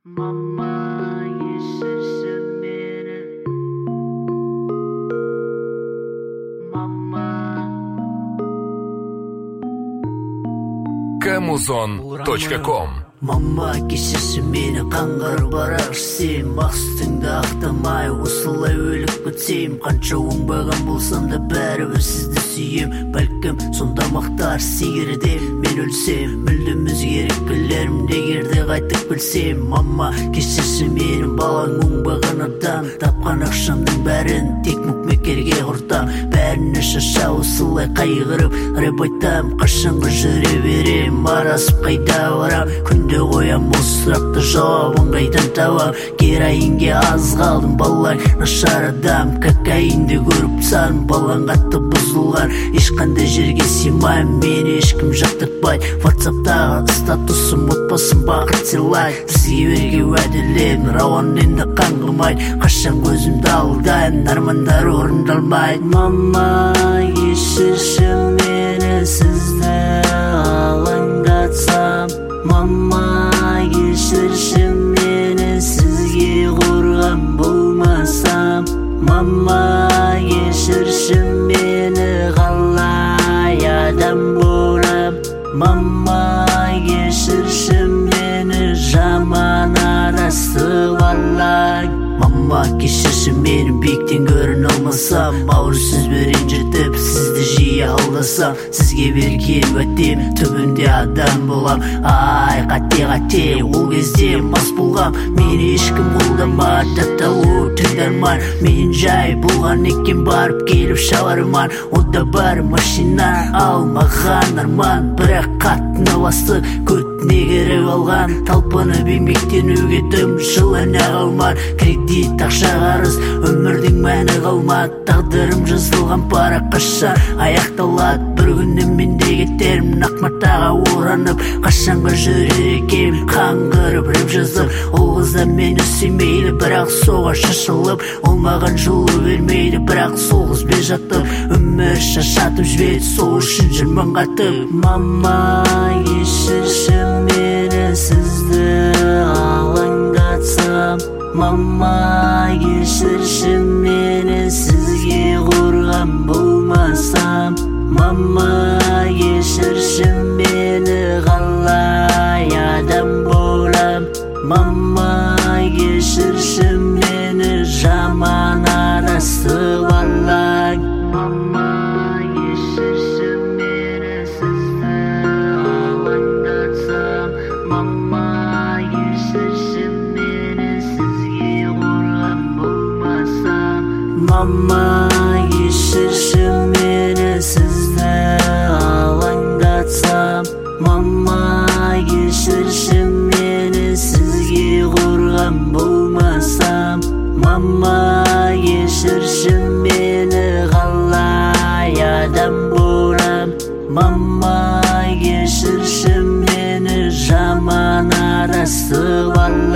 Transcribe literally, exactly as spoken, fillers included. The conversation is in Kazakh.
Mama ешірші мені, мама. камузон точка ком. Мама кешірші мені, қаңғырып барар сен, мақсатыңды ақтамай осылай өліп кетсем. Қанша оңбаған болсам да бәрібір сізді сүйем. Бәлкім сонда мақтар сегерде мен өлсем, мүлдем өзгеріп егерде қайтып білсем. Мама кешірші мені, балаң оңбаған адам, тапқан ақшамның бәрін тек мұқмекерге құртам. Бәріне шаша осылай қайғырып рэп айтам. Қашанғы жүре берем, арасып қайда барам, күнде қоям осы сұрақты, жауабын қайдан табам. Героинге аз қалдым, балаң нашар адам, кокаинді көріп сарым, балаң қатты бұзылған. Ешқандай жерге сыймаймын, мені ешкім жақтыртпайды. Ватсаптағы статусым отбасым бақыт сыйлай, сізге берге уәделем рауан енді қаңғымайды. Қашан көзімді алдайым, армандар орындалмайды. Мама кешірші мені, сізді алаңдатсам. Мама кешірші мені, сізге қорған болмасам. Мама кешірші мені, қалай адам болам. Мама кешірші мені, жаман адасып алаң. Мама кешірші мені, биіктен көрін алмасам, ауыр сөзбен жетіп сізді жиі алдасам. Сізге берген уәдем түбінде адам болам. Ай қате қате, ол кезде мас болғам, мені ешкім қолдамады, жатталу тыңдарман. Мен жай болған екен барып келіп шабарман. Ода бар машина алмаған арман, бірақ қатын аласы көтіне керіп алған. Талпынып еңбектен өгедім, жылына қалман. Кредит ақша қарыз, өмірдің мәні қалмады. Тағдырым жазылған пара қашан аяқталады. Бір күні мен де кетермін ақ матаға оранып. Қашанға жүрер екем қаңғырып рэп жазып. Ол қызда мені сүймейді, бірақ соға шашылып. Ол маған жылу бермейді, бірақ сол қызбен жатып. Өмір шашатып жібеді, сол үшін жүрмін қатып. Мама кешірші мені, сізді алаңдатсам. Мама кешірші мені, сізге қорған болмасам. Мама кешірші мені, қалай адам болам. Мама кешірші мені, жаман адасып алаң. Мама кешірші мені, сізді алаңдатсам. Мама кешірші мені, сізге қорған болмасам. Мама кешірші мені, сізді алаңдатсам. Мама кешірші мені, сізге қорған болмасам. Мама кешірші мені, қалай адам болам. Мама кешірші мені, жаман адасып алам.